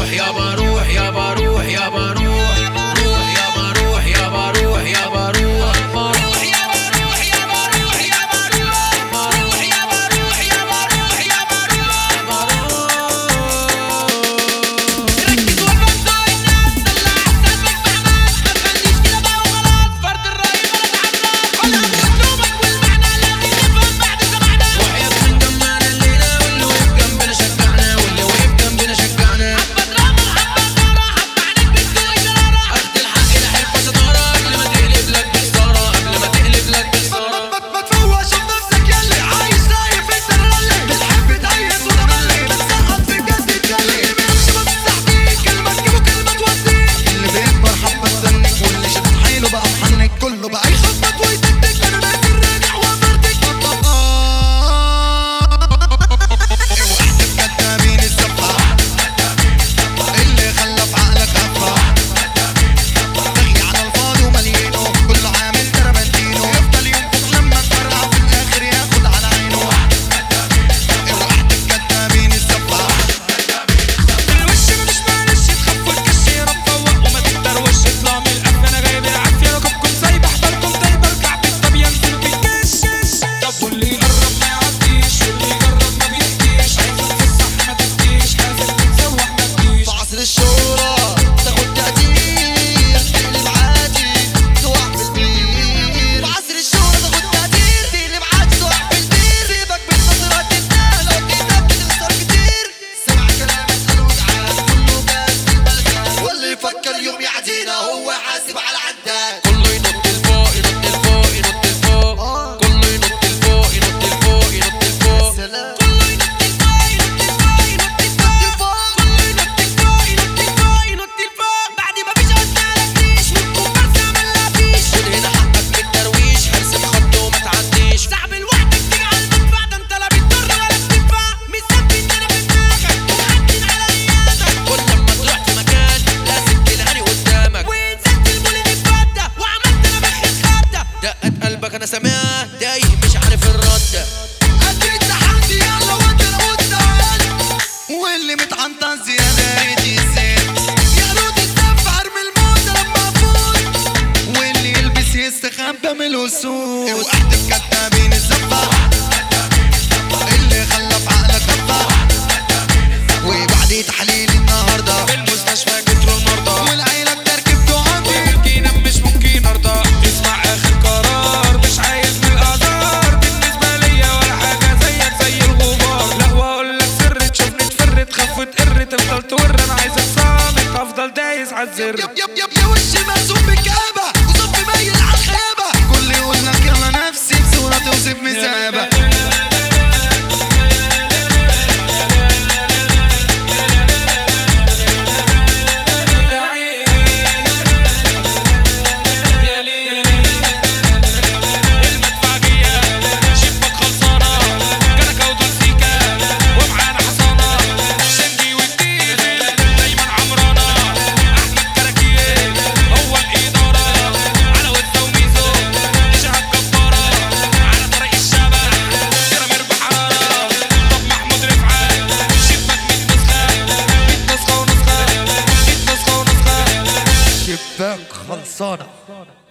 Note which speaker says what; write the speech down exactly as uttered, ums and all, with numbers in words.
Speaker 1: روح يابا روح يابا روح يابا روح روح يابا روح يابا روح يابا روح روح يابا روح يابا روح يابا روح روح يابا روح يابا روح يابا روح ركز وفضل الناس طلع حسابك بحماس ما تغنيش كده بقى وخلاص فرد الرأي بلد عباس حلها بأسلوبك والمعنى لازم نفهم بعد سمعنا وحياة من جمعنا الليلة واللي وقف جنبنا شجعنا واللي وقف جنبنا شجعنا حبة دراما وحبة إثارة حبة عنيك بتسوق شرارة أخد الحق لحرفة شطارة قبل ما تقلب لك بخسارة قبل ما تقلب لك بخسارة
Speaker 2: ما تفوقش بنفسك ياللي عايش شايف انت الرلي بتحب تقيس وده ملي بتسقط في الجد تجلي اللي بيمشي ما تستحكيك كلمة تجيبه كلمة توديك اللي بيكبر حبة تستنك واللي شدت حيله بقى محنك كله بقى يخبط ويدكك انا ناسي الراجع وفردك وقت الكدابين الزفة اللي خلى في عقلك هفة تغي على الفاضي ومليينه كله عامل تربنتينو يفضل ينفخ لما تفرقع في الاخر ياخد على عينه وقت الكدابين الزفة
Speaker 1: الوش مش معلش تخف الكش يرفوق وما تتروش اطلع من القفل انا جايب العافية ركبكم سايبة حبالكم دايبة الكعب طب ينزل بالكش طب واللي يقرب ما يعديش واللي يجرب ما بيهديش عايزك في الصح ما تديش عايزك تتسوح ما تجيش
Speaker 2: في عصر الشهرة تاخد تقدير تقلب عادي تقع في البير في عصر الشهرة تاخد تقدير تقلب عادي تقع في البير سيبك من نظرات الناس لو كده بتخسر كتير سمع كلام اتقال واتعاد كله جاز في البلد واللي يفكر يوم يعدينا هو يحاسب على عداد
Speaker 1: كله ينط لفوق ينط لفوق ينط لفوق كله ينط لفوق ينط لفوق ينط لفوق
Speaker 2: سلام
Speaker 1: كله ينط لفوق ينط لفوق ينط لفوق كله ينط لفوق ينط لفوق ينط لفوق بعد ما فيش قلنا لك ريش والكومبارس عملها فيش خد هنا حقك من الترويش ارسم خط وما تعديش صعب لوحدك تجعل المدفع ده انت لا بتضر ولا بتنفع مش ثابت انا في دماغك ومعدين على ايادك كل لما تروح في مكان لازم تلاقيني قدامك ونزلت المولد اتفدى وعملت انا بخيت خدة دقت قلبك انا سامعها تايه مش عارف الرد
Speaker 2: قد التحدي يلا وانت قدام واللي متعنطن زيادة ريت يسيب يا رود الدف ارمي الموزة لما افوت واللي يلبس يستخبى من الاسود وقت الكدابين الزفة اللي خلى في عقلك هفة وبعد تحليل النهاردة
Speaker 1: في المستشفى كتروا المرضى
Speaker 2: والعيلة بتركب تعاطي
Speaker 1: يمكن مش ممكن ارضى اسمع اخر قرار مش عايز من الاثار بالنسبه ليا ولا حاجه زيك زي الغبار لا واقول لك سر تشوفني تفر تخاف وتقر تفضل تور انا عايزك صامت افضل دايس عالزر
Speaker 2: يب يب يب يا وشي مرسوم بالكآبة وصف مايل عالخيابة كل يقول لك يلا نفسي بصورة توصف مسابة
Speaker 3: شباك خلصانة.